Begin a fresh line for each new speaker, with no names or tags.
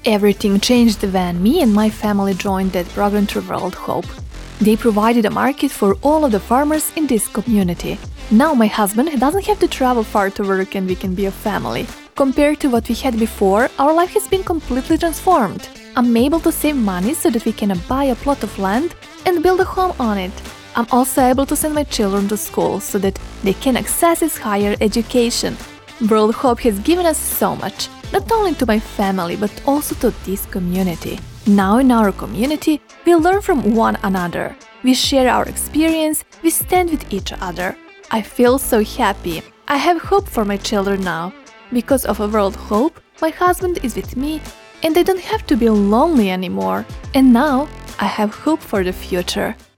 Everything changed when me and my family joined that program through World Hope. They provided a market for all of the farmers in this community. Now my husband doesn't have to travel far to work and we can be a family. Compared to what we had before, our life has been completely transformed. I'm able to save money so that we can buy a plot of land and build a home on it. I'm also able to send my children to school so that they can access higher education. World Hope has given us so much, not only to my family but also to this community. Now in our community, we learn from one another. We share our experience, we stand with each other. I feel so happy. I have hope for my children now. Because of a World Hope, my husband is with me and I don't have to be lonely anymore. And now I have hope for the future.